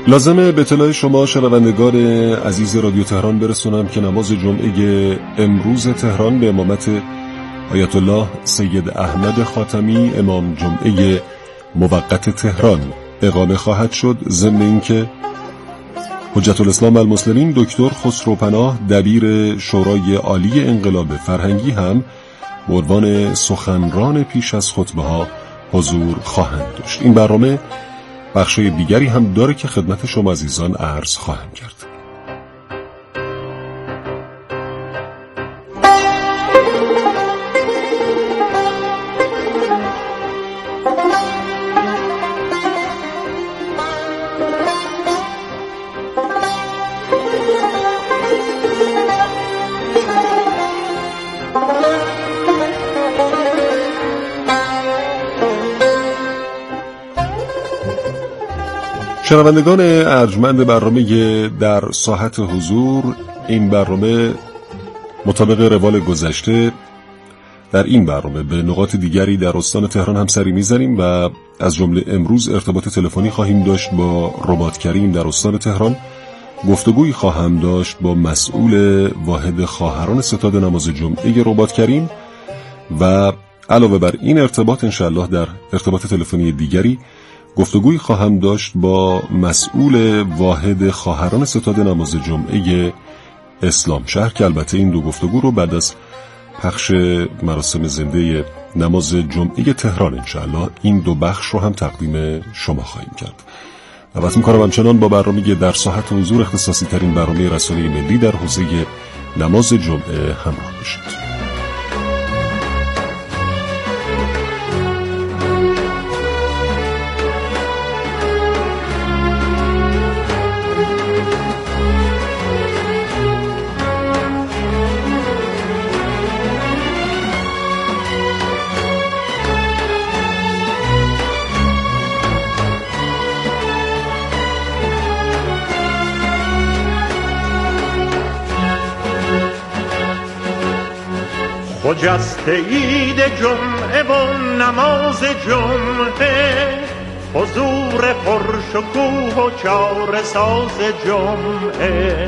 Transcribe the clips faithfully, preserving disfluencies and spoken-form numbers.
لازمه به اطلاع شما شنوندگان عزیز رادیو تهران برسونم که نماز جمعه امروز تهران به امامت آیت الله سید احمد خاتمی امام جمعه موقت تهران اقامه خواهد شد. ضمن اینکه حجت الاسلام المسلمین دکتر خسرو پناه دبیر شورای عالی انقلاب فرهنگی هم به عنوان سخنران پیش از خطبه ها حضور خواهند داشت. این برنامه بخشای دیگری هم داره که خدمت شما عزیزان عرض خواهم کرد. شنوندگان ارجمند برنامه در ساحت حضور، این برنامه مطابق روال گذشته در این برنامه به نقاط دیگری در استان تهران هم سری میزنیم و از جمله امروز ارتباط تلفنی خواهیم داشت با رباط کریم در استان تهران. گفتگویی خواهم داشت با مسئول واحد خواهران ستاد نماز جمعه رباط کریم و علاوه بر این ارتباط انشاءالله در ارتباط تلفنی دیگری گفتگویی خواهم داشت با مسئول واحد خواهران ستاد نماز جمعه اسلام شهر که البته این دو گفتگو رو بعد از پخش مراسم زنده نماز جمعه تهران انشاءالله این دو بخش رو هم تقدیم شما خواهیم کرد. دعوت می‌کنم همچنان با برنامه در ساحت حضور اختصاصی ترین برنامه رسانه ملی در حوزه نماز جمعه همراه بشید. خجست عید جمعه و نماز جمعه، حضور پرشکوه و چاره ساز جمعه،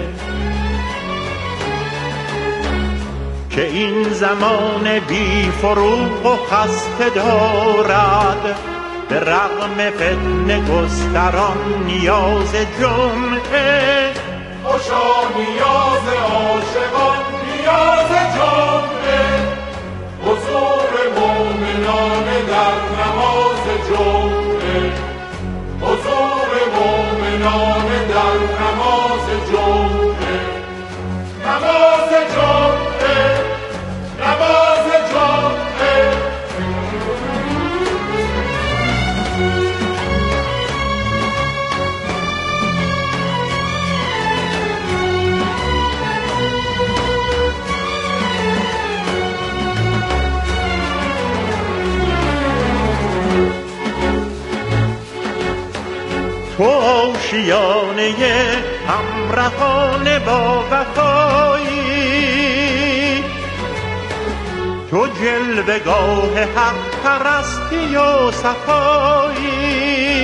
که این زمان بی فروغ و خسته دارد، به رغم فتنه گستران نیاز جمعه. خوشا نیاز عاشقان نیاز جمعه، حضور مومنان در نماز جمعه، حضور مومنان در نماز جمعه، نماز جمعه، نماز جمعه. تو آشیانه همرهان با وفایی، تو جلوه‌گاه حق پرستی و صفایی،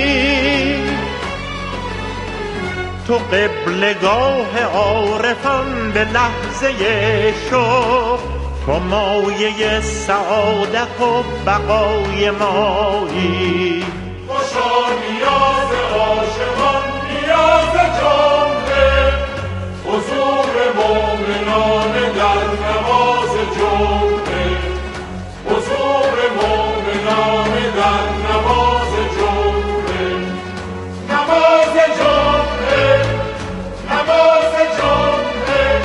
تو قبلگاه عارفان به لحظه شوق، تو مایه سعادت و بقای مایی. خوشا نیاز عاشقان نیاز جمعه، حضور مومنان در نماز جمعه، حضور مومنان در نماز جمعه، نماز جمعه، نماز جمعه.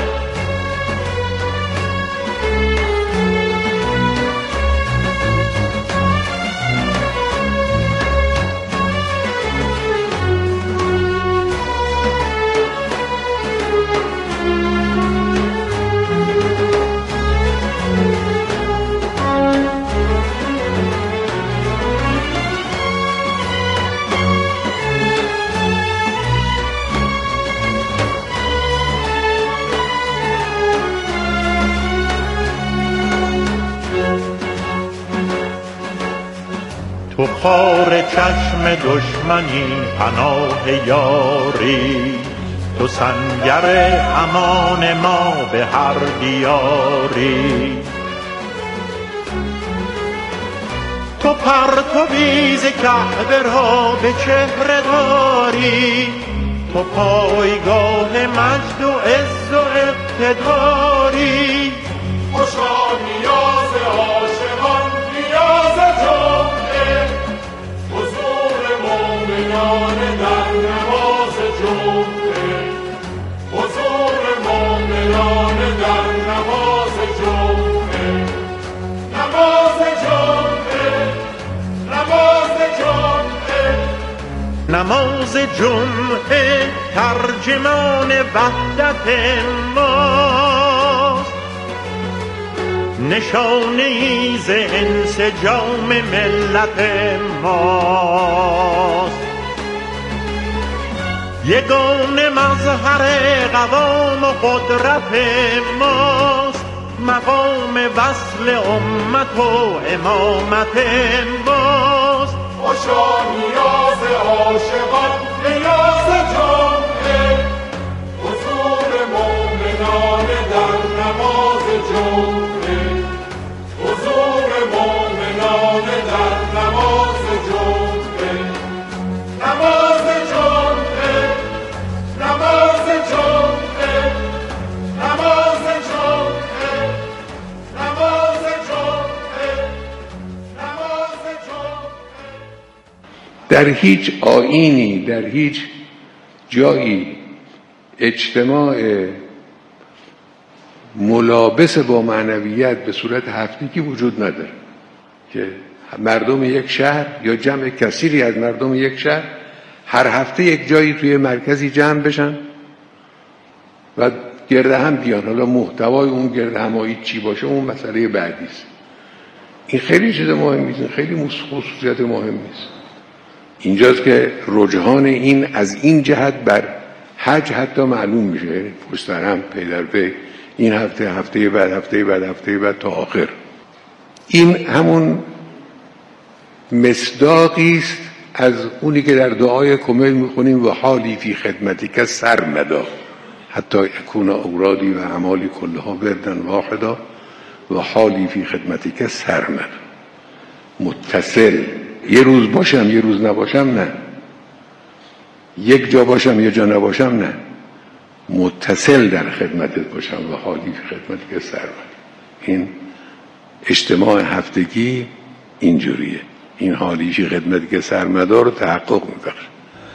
خار چشم دشمنی پناه یاری، تو سنگر امان ما به هر دیاری. تو پرتوی ز کعبه را به چهره داری، تو پایگاه مجد و عز و اقتداری. خوشا نیاز عاشقان نیاز جمعه، حضور مومنان در نماز جمعه، حضور مومنان در نماز جمعه. نماز جمعه، نماز جمعه، نماز جمعه ترجمان وحدت ماست، نشانه‌ای ز انسجام ملت ماست. یگانه مظهر قوام و قدرت ماست، مقام وصل امت و امامت ماست. خوشا نیاز عاشقان نیاز جمعه، حضور مومنان در نماز جمعه، حضور مومنان در نماز جمعه. نماز جمعه، نماز جمعه، نماز جمعه، نماز جمعه، نماز جمعه. در هیچ آیینی، در هیچ جایی اجتماع ملابس با معنویت به صورت هفتگی وجود نداره که مردم یک شهر یا جمع کثیری از مردم یک شهر هر هفته یک جایی توی مرکزی جمع بشن و گرد هم بیان. حالا محتوای اون گرد همایی چی باشه اون مسئله بعدی است. این خیلی چیز مهمی است، خیلی خصوصیت مهمی است. اینجاست که رجحان این از این جهت بر حج حتی معلوم میشه، پشت هم پی در پی، این هفته هفته بعد هفته بعد هفته بعد تا آخر. این همون مصداقی است از اونی که در دعای کمیل میخونیم و حالی فی خدمتی که سرمدا حتی اکون اورادی و اعمالی کلها بردن واحدا و حالی فی خدمتی که سرمدا. متصل، یه روز باشم یه روز نباشم نه، یک جا باشم یه جا نباشم نه، متصل در خدمتت باشم و حالی فی خدمتی که سرمدا. این اجتماع هفتگی اینجوریه، این حالی فی خدمتی که سرمدا رو تحقق میبخشه.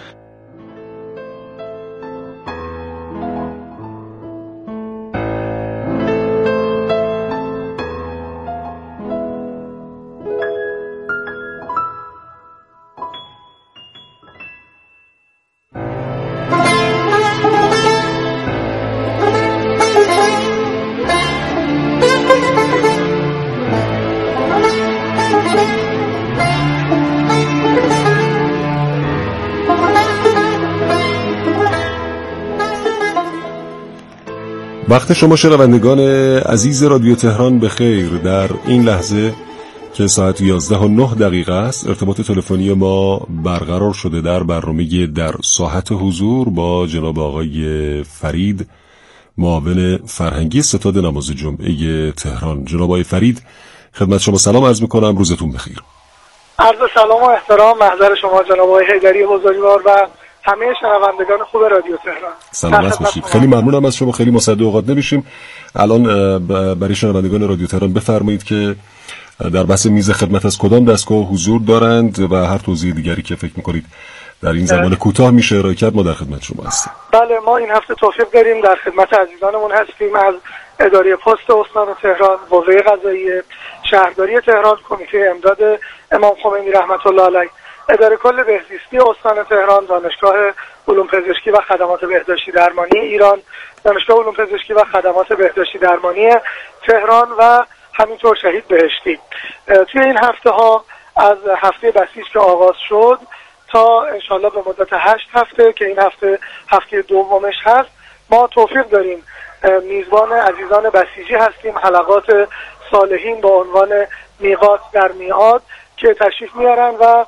وقت شما شنوندگان عزیز رادیو تهران به خیر. در این لحظه که ساعت یازده و نه دقیقه است ارتباط تلفنی ما برقرار شده در برنامه در ساحت حضور با جناب آقای فرید، معاون فرهنگی ستاد نماز جمعه تهران. جناب آقای فرید، خدمت شما سلام عرض میکنم، روزتون بخیر. عرض سلام و احترام محضر شما جناب آقای حیدری بزرگوار و همه شنوندگان خوب رادیو تهران. سلامت باشید. خیلی ممنونم از شما، خیلی مصدق اوقات نمیشیم. الان برای شنوندگان رادیو تهران بفرمایید که در بحث میز خدمت از کدام دستگاه حضور دارند و هر توضیح دیگری که فکر میکنید در این زمان کوتاه میشه ارائه کرد ما در خدمت شما هستیم. بله، ما این هفته توفیق داریم در خدمت عزیزانمون هستیم از اداره پست استان تهران، قوه قضاییه، شهرداری تهران، کمیته امداد امام خمینی رحمت الله علیه، اداره کل بهزیستی استان تهران، دانشگاه علوم پزشکی و خدمات بهداشتی درمانی ایران، دانشگاه علوم پزشکی و خدمات بهداشتی درمانی تهران و همینطور شهید بهشتی. توی این هفته ها از هفته بسیج که آغاز شد تا انشالله به مدت هشت هفته که این هفته هفته دومش هست، ما توفیق داریم میزبان عزیزان بسیجی هستیم، حلقات صالحین با عنوان میقات در میعاد که تشریف میارن و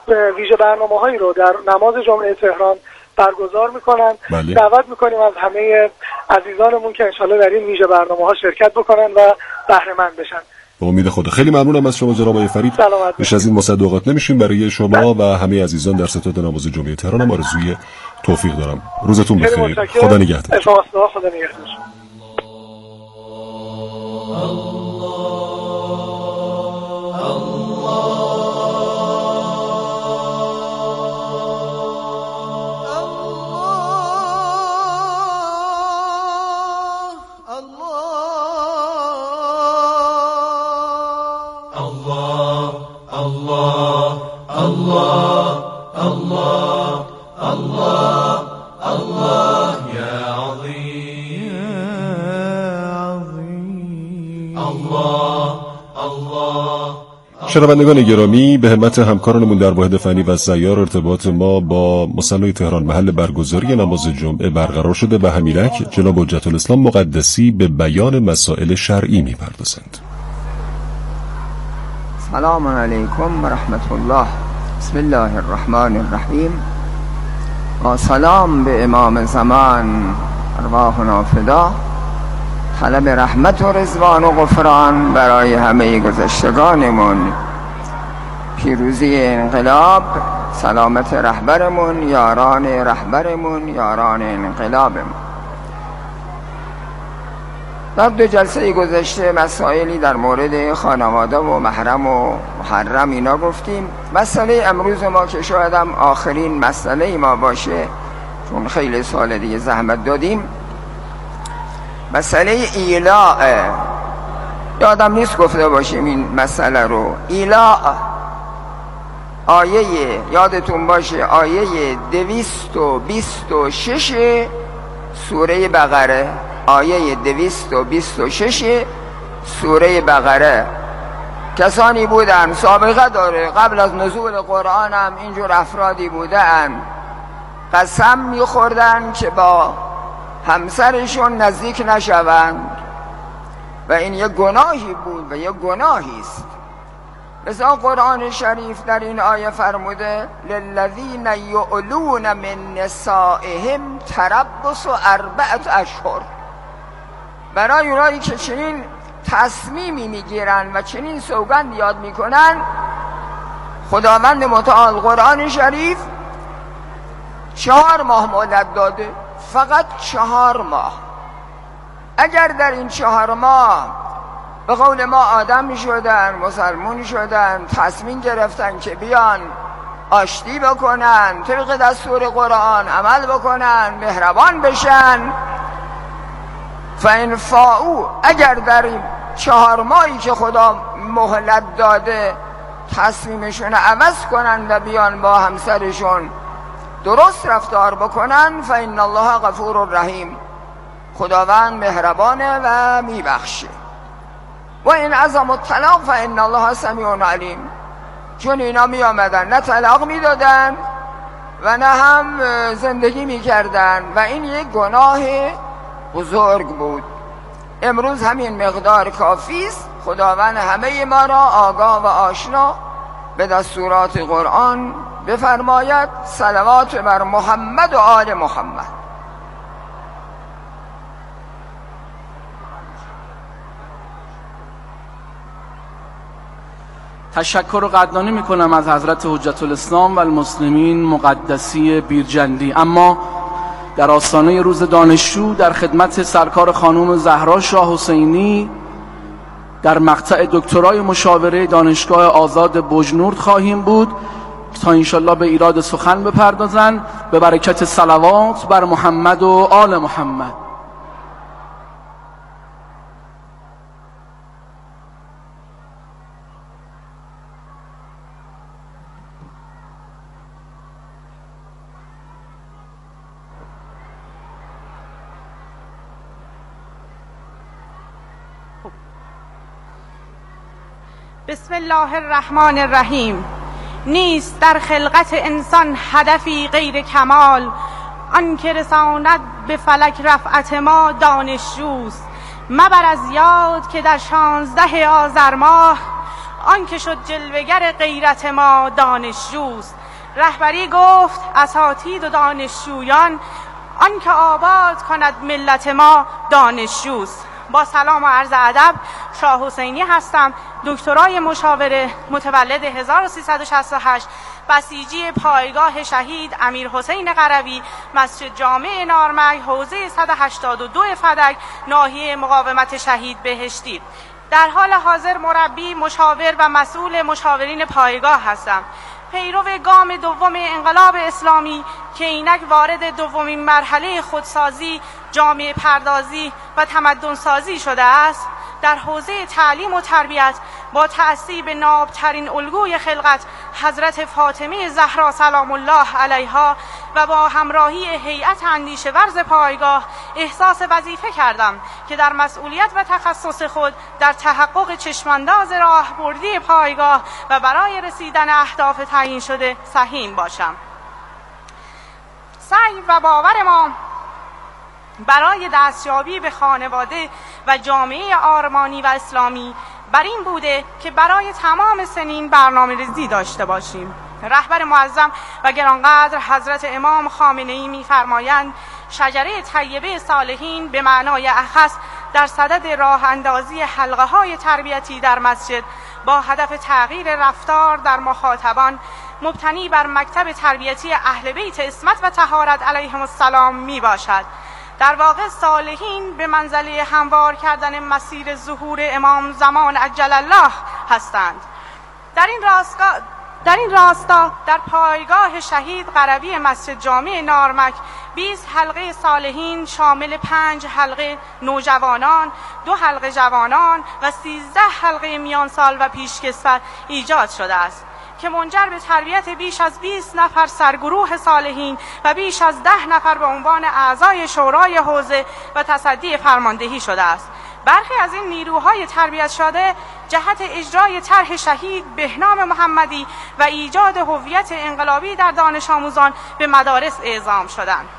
ویژه برنامه‌هایی رو در نماز جمعه تهران برگزار میکنن. بله. دعوت میکنیم از همه عزیزانمون که انشالله در این ویژه برنامه‌ها شرکت بکنن و بهره مند بشن. به امید خدا. خیلی ممنونم از شما جناب آقای فرید. بیش از این مصدقات نمیشیم. برای شما و همه عزیزان در ستاد نماز جمعه تهران هم آرزوی توفیق دارم. روزتون بخیر. خدا نگهدار. خدا نگهدار. شنوندگان گرامی، به همت همکارانمون در واحد فنی و سیار ارتباط ما با مصلی تهران محل برگزاری نماز جمعه برقرار شده و همینک جناب حجت الاسلام مقدسی به بیان مسائل شرعی می‌پردازند. سلام علیکم و رحمت الله. بسم الله الرحمن الرحیم. با سلام به امام زمان ارواحنا فدا، طلب رحمت و رضوان و غفران برای همه گذشتگانمون، پیروزی انقلاب، سلامت رهبرمون، یاران رهبرمون، یاران انقلابمون. در دو جلسه گذشته مسائلی در مورد خانواده و محرم و محرم اینا گفتیم. مسئله امروز ما که شاید هم آخرین مسئله ما باشه، چون خیلی سال دیگه زحمت دادیم، مسئله ایلاء. یادم نیست گفته باشیم این مسئله رو. ایلاء آیه، یادتون باشه، آیه دویست و بیست و شش سوره بقره، آیه دویست و بیست و شش سوره بقره. کسانی بودن، سابقه داره، قبل از نزول قرآن هم اینجور افرادی بودن، قسم میخوردن که با همسرشون نزدیک نشوند و این یک گناهی بود و یک گناهی است. مثلا قرآن شریف در این آیه فرموده للذین یؤلون من نسائهم تربص اربعة اشهر. برای اونایی که چنین تصمیمی میگیرن و چنین سوگند یاد میکنن، خداوند متعال قرآن شریف چهار ماه مهلت داده، فقط چهار ماه. اگر در این چهار ماه به قول ما آدم شدن، مسلمون شدن، تصمیم گرفتن که بیان آشتی بکنن، طبق دستور قرآن عمل بکنن، مهربان بشن، فإن فاؤوا، اگر در چهار ماهی که خدا مهلت داده تصمیمشون عوض کنن و بیان با همسرشون درست رفتار بکنن، فإن الله غفور رحیم، خداوند مهربانه و میبخشه. و این عزم الطلاق فإن الله سمیع علیم. چون اینا می آمدن نه طلاق می دادن و نه هم زندگی می کردن و این یک گناه بزرگ بود. امروز همین مقدار کافی است. خداوند همه ما را آگاه و آشنا به دستورات قرآن بفرماید. صلوات بر محمد و آل محمد. تشکر و قدردانی میکنم از حضرت حجت الاسلام و المسلمین مقدسی بیرجندی. اما در آستانه روز دانشجو در خدمت سرکار خانم زهرا شاه حسینی در مقطع دکترای مشاوره دانشگاه آزاد بجنورد خواهیم بود تا انشالله به ایراد سخن بپردازند به برکت صلوات بر محمد و آل محمد. بسم الله الرحمن الرحیم. نیست در خلقت انسان هدفی غیر کمال، آن که رساند به فلک رفعت ما دانشجوست. مبر از یاد که در شانزده آذر ماه، آن که شد جلوگر غیرت ما دانشجوست. رهبری گفت اساتید و دانشجویان، آن که آباد کند ملت ما دانشجوست. با سلام و عرض ادب، شاه حسینی هستم، دکترای مشاوره، متولد هزار و سیصد و شصت و هشت، بسیجی پایگاه شهید امیر حسین قروی، مسجد جامع نارمک، حوزه صد و هشتاد و دو فدک، ناحیه مقاومت شهید بهشتی. در حال حاضر مربی، مشاور و مسئول مشاورین پایگاه هستم. پیرو گام دوم انقلاب اسلامی که اینک وارد دومین مرحله خودسازی، جامعه پردازی و تمدن سازی شده است، در حوزه تعلیم و تربیت با تأسی به نابترین الگوی خلقت حضرت فاطمه زهرا سلام الله علیها و با همراهی هیئت اندیشه ورز پایگاه احساس وظیفه کردم که در مسئولیت و تخصص خود در تحقق چشمانداز راهبردی پایگاه و برای رسیدن اهداف تعیین شده سهیم باشم. سعی و باور ما برای دستیابی به خانواده و جامعه آرمانی و اسلامی بر این بوده که برای تمام سنین برنامه‌ریزی داشته باشیم. رهبر معظم و گرانقدر حضرت امام خامنه‌ای می‌فرمایند شجره طیبه صالحین به معنای اخص در صدد راه اندازی حلقه‌های تربیتی در مسجد با هدف تغییر رفتار در مخاطبان مبتنی بر مکتب تربیتی اهل بیت عصمت و طهارت علیهم السلام می باشد. در واقع صالحین به منزله هموار کردن مسیر ظهور امام زمان عجل الله هستند. در این راستا در این راستا در پایگاه شهید قروی مسجد جامع نارمک بیست حلقه صالحین شامل پنج حلقه نوجوانان، دو حلقه جوانان و سیزده حلقه میان سال و پیشکسوت ایجاد شده است که منجر به تربیت بیش از بیست نفر سرگروه صالحین و بیش از ده نفر به عنوان اعضای شورای حوزه و تصدی فرماندهی شده است. برخی از این نیروهای تربیت شده جهت اجرای طرح شهید بهنام محمدی و ایجاد هویت انقلابی در دانش آموزان به مدارس اعزام شدند.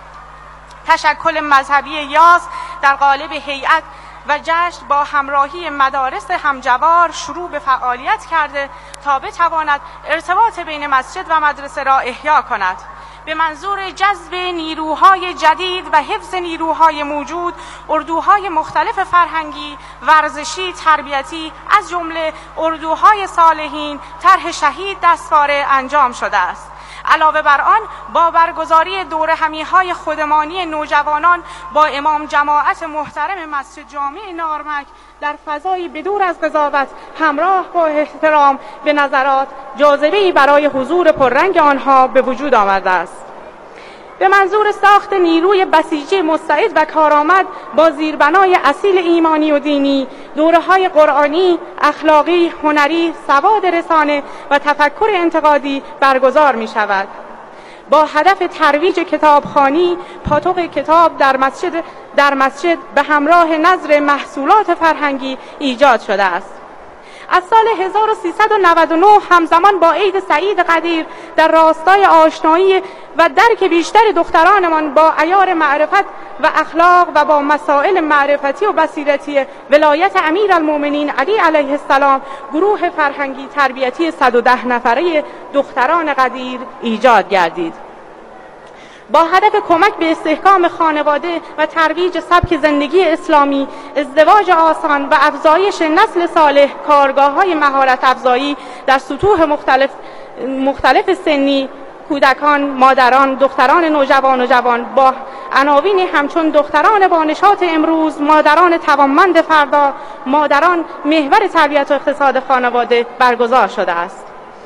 تشکل مذهبی یاس در قالب هیئت و جشن با همراهی مدارس همجوار شروع به فعالیت کرده تا بتواند ارتباط بین مسجد و مدرسه را احیا کند. به منظور جذب نیروهای جدید و حفظ نیروهای موجود، اردوهای مختلف فرهنگی، ورزشی، تربیتی از جمله اردوهای صالحین طرح شهید دستواره انجام شده است. علاوه بر آن با برگزاری دوره همیهای خودمانی نوجوانان با امام جماعت محترم مسجد جامع نارمک در فضایی بدور از قضاوت همراه با احترام به نظرات جاذبه‌ای برای حضور پررنگ آنها به وجود آمده است. به منظور ساخت نیروی بسیجی مستعد و کارآمد با زیربنای اصیل ایمانی و دینی، دوره‌های قرآنی، اخلاقی، هنری، سواد رسانه و تفکر انتقادی برگزار می‌شود. با هدف ترویج کتابخوانی، پاتوق کتاب در مسجد در مسجد به همراه نظر محصولات فرهنگی ایجاد شده است. از سال هزار و سیصد و نود و نه همزمان با عید سعید قدیر در راستای آشنایی و درک بیشتر دخترانمان با عیار معرفت و اخلاق و با مسائل معرفتی و بصیرتی ولایت امیرالمؤمنین علی علیه السلام، گروه فرهنگی تربیتی صد و ده نفره دختران قدیر ایجاد گردید. با هدف کمک به استحکام خانواده و ترویج سبک زندگی اسلامی، ازدواج آسان و افزایش نسل صالح، کارگاه‌های مهارت افزایی در سطوح مختلف مختلف سنی، کودکان، مادران، دختران نوجوان و جوان با عناوینی همچون دختران با نشاط امروز، مادران توانمند فردا، مادران محور تربیت و اقتصاد خانواده برگزار شده است.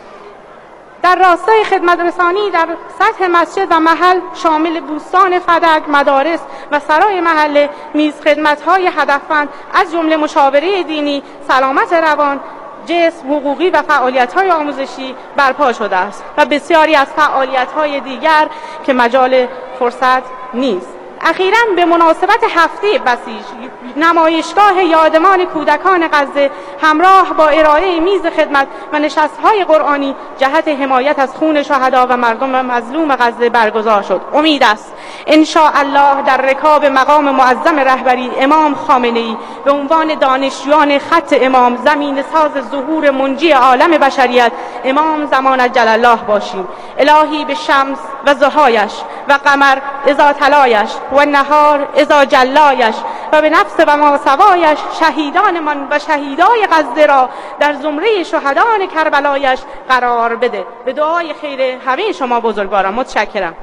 در راستای خدمت رسانی در سطح مسجد و محل شامل بوستان فدک، مدارس و سرای محله نیز خدمت‌های هدفمند از جمله مشاوره دینی، سلامت روان، جسم، حقوقی و فعالیت‌های آموزشی برپا شده است و بسیاری از فعالیت‌های دیگر که مجال فرصت نیست. اخیراً به مناسبت هفته بسیج نمایشگاه یادمان کودکان غزه همراه با ارائه میز خدمت و نشست‌های قرآنی جهت حمایت از خون شهدا و مردم مظلوم غزه برگزار شد. امید است ان شاء الله در رکاب مقام معظم رهبری امام خامنه‌ای به عنوان دانشجویان خط امام زمین ساز ظهور منجی عالم بشریت امام زمان عجل الله باشیم. الهی به شمس و ضحایش و قمر اذا طلایش و نهار اذا جلایش و به نفس و ماسوایش شهیدانمان و شهیدای غزه را در زمره شهدان کربلایش قرار بده. به دعای خیر همه شما بزرگواران متشکرم.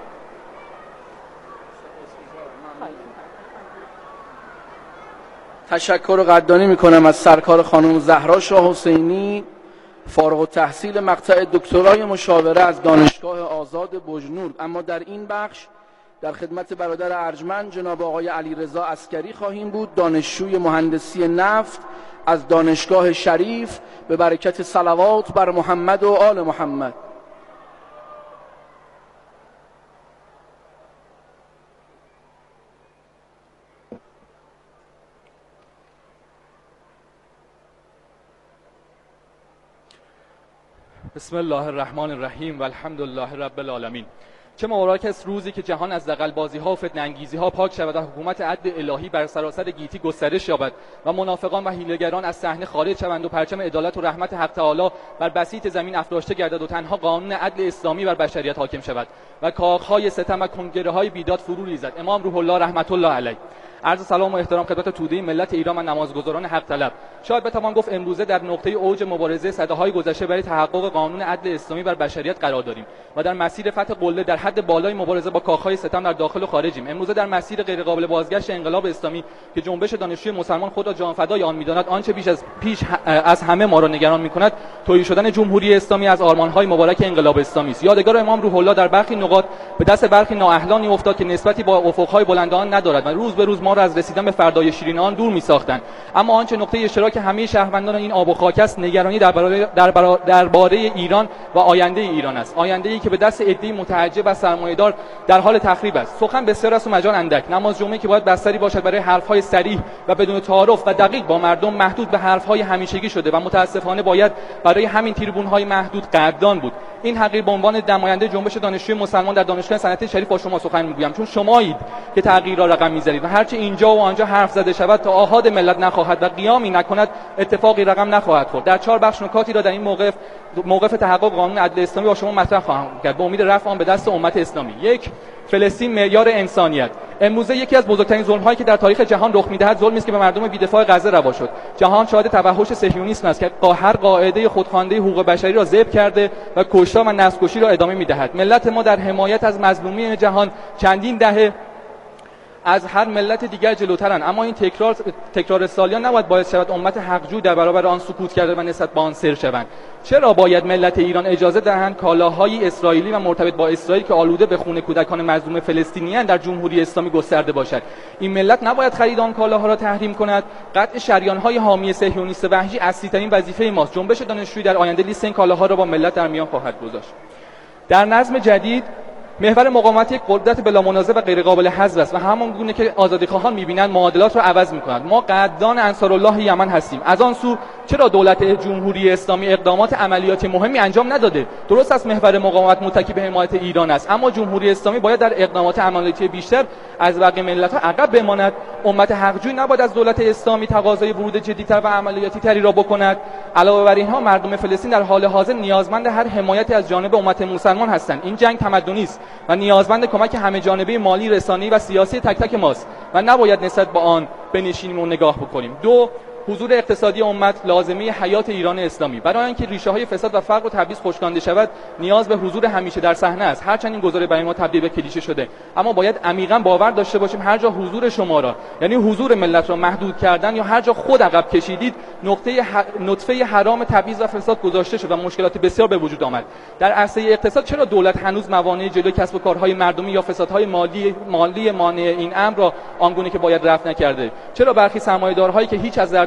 تشکر و قدردانی میکنم از سرکار خانم زهرا شاه حسینی، فارغ التحصیل مقطع دکترای مشاوره از دانشگاه آزاد بجنورد. اما در این بخش در خدمت برادر ارجمند جناب آقای علیرضا عسکری خواهیم بود، دانشجوی مهندسی نفت از دانشگاه شریف، به برکت صلوات بر محمد و آل محمد. بسم الله الرحمن الرحیم و الحمد لله رب العالمین. چه مبارک است روزی که جهان از دغل‌بازی ها و فتنه انگیزی ها پاک شود و حکومت عدل الهی بر سراسر گیتی گسترش یابد و منافقان و حیله‌گران از صحنه خارج شوند و پرچم عدالت و رحمت حق تعالی بر بسیط زمین افراشته گردد و تنها قانون عدل اسلامی بر بشریت حاکم شود و کاخهای ستم و کنگره‌های بیداد فرو ریزد. امام روح الله رحمت الله علیه. عرض سلام و احترام خدمت توده ملت ایران و نمازگزاران حق طلب. شاید بتوان گفت امروزه در نقطه اوج مبارزه صداهای گذشته برای تحقق قانون عدل اسلامی بر بشریت قرار داریم و در مسیر فتح قله در حد بالای مبارزه با کاخهای ستم در داخل و خارجیم. امروزه در مسیر غیرقابل بازگشت انقلاب اسلامی که جنبش دانشجوی مسلمان خود را جان فدای آن می‌داند، آنچه بیش از پیش از همه ما را نگران می‌کند تویی شدن جمهوری اسلامی از آرمان‌های مبارک انقلاب اسلامی است. یادگار امام روح الله در برخی نقاط به دست برخی نااهلانی افتاد که نسبتی با افق‌های بلند آن ندارد و روز به روز ما را از رسیدن به فردای شیرین آن دور می‌ساختند. اما آنچه نقطه اشتراک همه شهروندان این آب و خاک است، نگرانی درباره در درباره ایران و آینده ایران است. آینده‌ای که به دست عده‌ای متعجب و سرمایه‌دار در حال تخریب است. سخن بسیار است و مجال اندک. نماز جمعه که باید بستری باشد برای حرف‌های صریح و بدون تعارف و دقیق با مردم، محدود به حرف‌های همیشگی شده و متأسفانه باید برای همین تریبون‌های محدود قدردان بود. این حقیر به عنوان نماینده جنبش دانشجوی مسلمان در دانشگاه صنعتی شریف با شما سخن می‌گویم، چون شمایید که تغییر را رقم می‌زنید و هرچه اینجا و آنجا حرف زده شود تا آحاد ملت نخواهد و قیامی نکند اتفاقی رقم نخواهد خورد. در چهار بخش نکاتی را در این موقف موقف تحقق قانون عدل اسلامی با شما مطرح خواهم کرد به امید رفع آن به دست امت اسلامی. یک، فلسطین معیار انسانیت. امروزه یکی از بزرگترین ظلم‌هایی که در تاریخ جهان رخ می‌دهد ظلمی است که به مردم بی‌دفاع غزه روا شد. جهان شاهد توحش صهیونیسم است که هر قاعده خودخوانده حقوق بشری را ذبح کرده و کشتار و نسل‌کشی را ادامه می‌دهد. ملت ما در حمایت از مظلومین جهان چندین دهه از هر ملت دیگر جلوترند، اما این تکرار تکرار سالیان نباید باعث شود امت حقجو در برابر آن سکوت کرده و نسبت به آن سر شوند. چرا باید ملت ایران اجازه دهند کالاهای اسرائیلی و مرتبط با اسرائیل که آلوده به خون کودکان مظلوم فلسطینیان در جمهوری اسلامی گسترده باشد؟ این ملت نباید خرید آن کالاها را تحریم کند. قطع شریان‌های حامی صهیونیست وحشی اصلی‌ترین وظیفه ماست. جنبش دانشجویی در آینده لیست این کالاها را با ملت در میان خواهد گذاشت. در نظم جدید محور مقاومت یک قدرت بلا منازع و غیر قابل حذف است و همان گونه که آزادیخواهان می‌بینند معادلات را عوض می‌کنند. ما قدردان انصارالله یمن هستیم. از آن سو چرا دولت جمهوری اسلامی اقدامات عملیاتی مهمی انجام نداده؟ درست است محور مقاومت متکی به حمایت ایران است، اما جمهوری اسلامی باید در اقدامات عملیاتی بیشتر از بقیه ملت‌ها عقب بماند. امت حقجوی نباید از دولت اسلامی تقاضای ورود جدی‌تر و عملیاتی تری را بکند. علاوه بر اینها مردم فلسطین در حال حاضر نیازمند هر حمایتی از جانب امت مسلمان هستند. این جنگ تمدنی است و نیازمند کمک همه جانبه مالی، رسانه‌ای و سیاسی تک تک ماست و نباید نسبت به آن بنشینیم و نگاه بکنیم. دو، حضور اقتصادی امت لازمه حیات ایران اسلامی. برای اینکه ریشه‌های فساد و فقر و تبعیض خشکانده شود، نیاز به حضور همیشه در صحنه است. هرچند این گزاره برای ما تبدیل به کلیشه شده، اما باید عمیقاً باور داشته باشیم هر جا حضور شما را، یعنی حضور ملت را محدود کردن یا هر جا خود عقب کشیدید، نقطه ح... نطفه حرام تبعیض و فساد گذاشته شد و مشکلات بسیار به وجود آمد. در عرصه اقتصاد چرا دولت هنوز موانع جلوی کسب و کارهای مردمی یا فسادهای مالی مالی مانع این امر را آنگونه که باید رفع نکرده؟ چرا برخی سرمایه‌دارهایی که هیچ از درد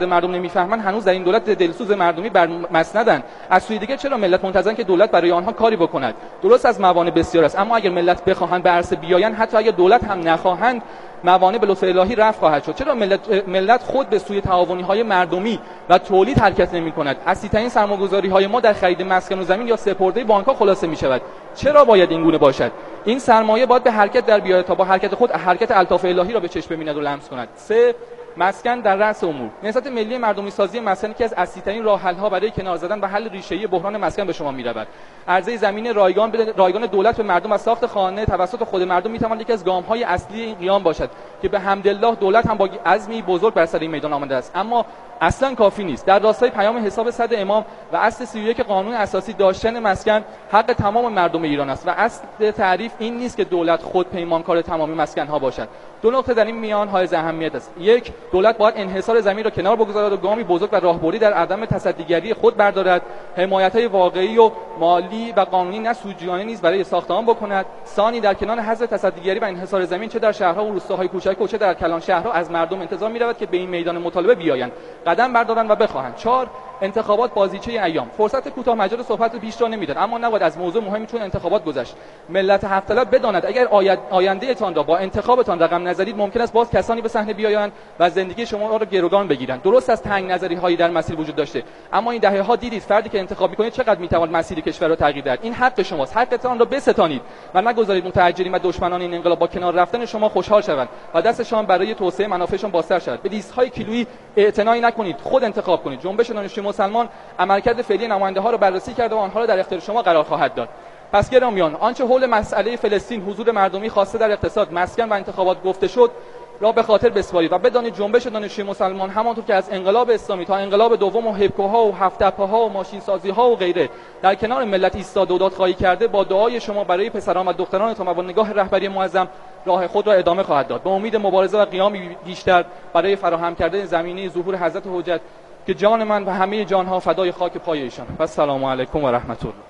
مردم نمیفهمن هنوز در این دولت دلسوز مردمی بر مسندن. از سوی دیگه چرا ملت منتظرن که دولت برای آنها کاری بکند؟ درست از موانع بسیار است، اما اگر ملت بخواهند به عرصه بیایند، حتی اگر دولت هم نخواهند، موانع به لطف الهی رفع خواهد شد. چرا ملت ملت خود به سوی تعاونی‌های مردمی و تولید حرکت نمی‌کند؟ اصلی‌ترین سرمایه‌گذاری‌های ما در خرید مسکن و زمین یا سپرده بانک‌ها خلاصه می‌شود. چرا باید این گونه باشد؟ این سرمایه باید به حرکت در بیاید تا با حرکت خود حرکت الطاف الهی را به چشم ببیند و لمس کند. سه مسکن در رأس امور. نهضت ملی مردمی سازی مسکن که از اصلی‌ترین راه‌حل‌ها برای کنار زدن و حل ریشه‌ای بحران مسکن به شما می‌رود. عرضه زمین رایگان به رایگان دولت به مردم از ساخت خانه توسط خود مردم می‌تواند یکی از گام‌های اصلی این قیام باشد که به حمدالله دولت هم با عزمی بزرگ بر سر این میدان آمده است. اما اصلا کافی نیست. در راستای پیام حساب صد امام و اصل سی و یک قانون اساسی داشتن مسکن حق تمام مردم ایران است و اصل تعریف این نیست که دولت خود پیمانکار تمامی مسکن‌ها باشد. دو نکته در این میان حائز اهمیت است. یک، دولت باید انحصار زمین را کنار بگذارد و گامی بزرگ و راهبردی در عدم تصدیگری خود بردارد. حمایت‌های واقعی و مالی و قانونی نه سودجویانه نیز برای ساختمان بکند. ثانی، در کنار حظر تصدیگری و انحصار زمین چه در شهرها و روستاهای کوچک و چه در کلان شهرها از مردم انتظار می‌رود که به این میدان مطالبه بیایند، قدم بردارند و بخواهند. چهار، انتخابات بازیچه ایام. فرصت کوتاه مجال صحبت بیش را نمی‌داد، اما نباید از موضوع مهمی چون انتخابات گذشت. ملت حق طلب بداند اگر آینده‌تان را با انتخابتان رقم نزدید، ممکن است باز کسانی به صحنه بیایند و زندگی شما را گروگان بگیرند. درست از تنگ نظری‌هایی در مسیر وجود داشته، اما این دهه‌ها دیدید فردی که انتخاب می‌کنید چقدر می‌تواند مسیر کشور را تغییر دهد. این حق شماست. حقتان را بستانید و نگذارید متحجرین و دشمنان این انقلاب با کنار رفتن شما خوشحال شوند و دستشان برای توسعه منافعشان بازتر شود. به لیست‌های کیلویی اعتنایی نکنید، خود انتخاب کنید. جنبش دانشجوی مسلمان عملکرد فعلی نماینده‌ها را بررسی کرده و آنها را در اختیار شما قرار خواهد داد. پس گرامیان، آنچه حول مسئله فلسطین، حضور مردمی خاصه در اقتصاد، مسکن و انتخابات گفته شد را به خاطر بسپارید و بدانید جنبش دانشجوی مسلمان همانطور که از انقلاب اسلامی تا انقلاب دوم و هپکوها و هفت‌تپه‌ها و ماشین سازی‌ها و غیره در کنار ملت ایستاده و دادخواهی کرده، با دعای شما برای پسران و دخترانتان و با نگاه رهبری معظم راه خود را ادامه خواهد داد. به امید مبارزه و قیامی بیشتر برای فراهم کردن زمینه ظهور حضرت حجت که جان من و همه جانها فدای خاک پای ایشان. السلام علیکم و رحمت الله.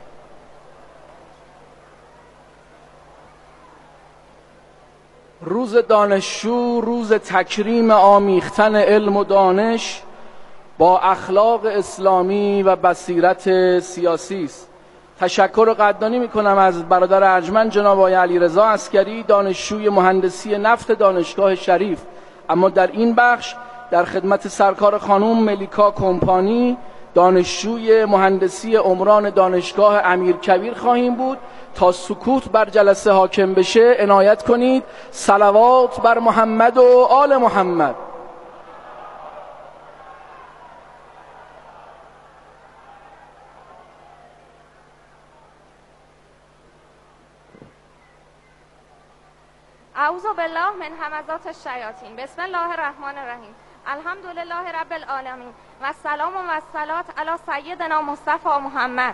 روز دانشجو روز تکریم آمیختن علم و دانش با اخلاق اسلامی و بصیرت سیاسی است. تشکر قدردانی میکنم از برادر ارجمند جناب آقای علیرضا عسکری، دانشجوی مهندسی نفت دانشگاه شریف. اما در این بخش در خدمت سرکار خانم ملیکا کمپانی، دانشجوی مهندسی عمران دانشگاه امیرکبیر خواهیم بود. تا سکوت بر جلسه حاکم بشه عنایت کنید. صلوات بر محمد و آل محمد. اعوذ بالله من همزات الشیاطین. بسم الله الرحمن الرحیم. الحمدلله رب العالمین و السلام و الصلاة علی سیدنا مصطفی محمد.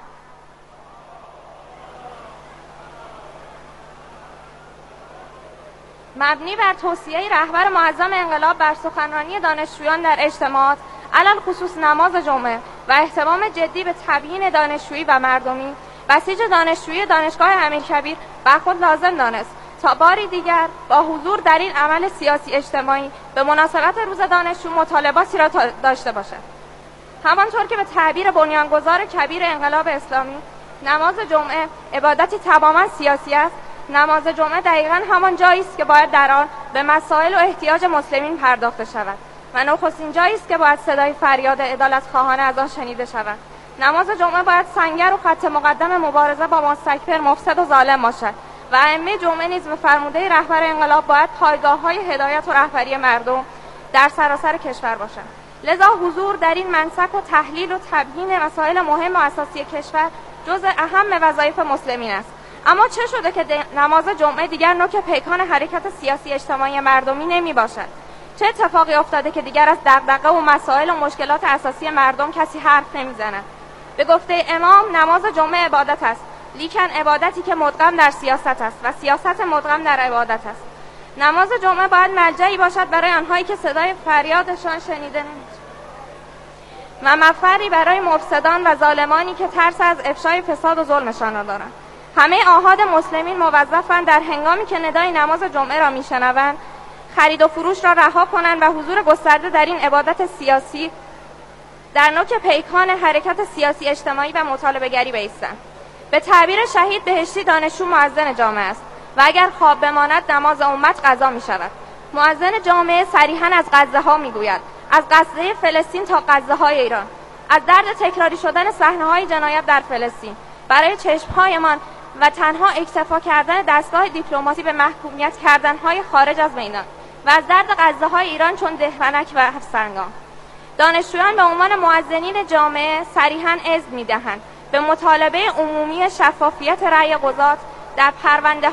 مبنی بر توصیه رهبر معظم انقلاب بر سخنرانی دانشجویان در اجتماعات، علل خصوص نماز جمعه و اهتمام جدی به تبیین دانشجویی و مردمی، بسیج دانشجویی دانشگاه امیرکبیر بر خود لازم دانست تا باری دیگر با حضور در این عمل سیاسی اجتماعی به مناسبت روز دانشجو مطالباتی را داشته باشد. همانطور که به تعبیر بنیانگذار کبیر انقلاب اسلامی، نماز جمعه عبادتی تماما سیاسی است، نماز جمعه دقیقاً همان جایی است که باید در آن به مسائل و احتیاج مسلمین پرداخته شود و نخستین جایی است که باید صدای فریاد عدالت‌خواهانه از آن شنیده شود. نماز جمعه باید سنگر و خط مقدم مبارزه با مستکبر، مفسد و ظالم باشد و ائمه جمعه نیز به فرموده رهبر انقلاب باید پایگاه‌های هدایت و رهبری مردم در سراسر کشور باشند. لذا حضور در این منسک و تحلیل و تبیین مسائل مهم و اساسی کشور جزء اهم وظایف مسلمین است. اما چه شده که نماز جمعه دیگر نوک پیکان حرکت سیاسی اجتماعی مردمی نمی باشد؟ چه اتفاقی افتاده که دیگر از دغدغه و مسائل و مشکلات اساسی مردم کسی حرف نمی زند؟ به گفته امام نماز جمعه عبادت است، لیکن عبادتی که مدغم در سیاست است و سیاست مدغم در عبادت است. نماز جمعه باید ملجئی باشد برای آنهایی که صدای فریادشان شنیده نمی‌شود و مفری برای مفسدان و ظالمانی که ترس از افشای فساد و ظلمشان را دارند. همه آحاد مسلمین موظفند در هنگامی که ندای نماز جمعه را میشنوند خرید و فروش را رها کنند و حضور گسترده در این عبادت سیاسی در نوک پیکان حرکت سیاسی اجتماعی و مطالبه‌گری بایستند. به تعبیر شهید بهشتی دانشجو مؤذن جامعه است و اگر خواب بماند نماز امت قضا می شود. مؤذن جامعه صریحاً از غزه ها می گوید، از غزه فلسطین تا غزه های ایران، از درد تکراری شدن صحنه های جنایت در فلسطین برای چشمهایمان و تنها اکتفا کردن دستگاه دیپلماسی به محکومیت کردنهای خارج از میدان و از درد غزه های ایران چون دهونک و سنگام. دانشجویان به عنوان مؤذنین جامعه صریحاً اذن می‌دهند به مطالبه عمومی شفافیت رأی قضات در پرونده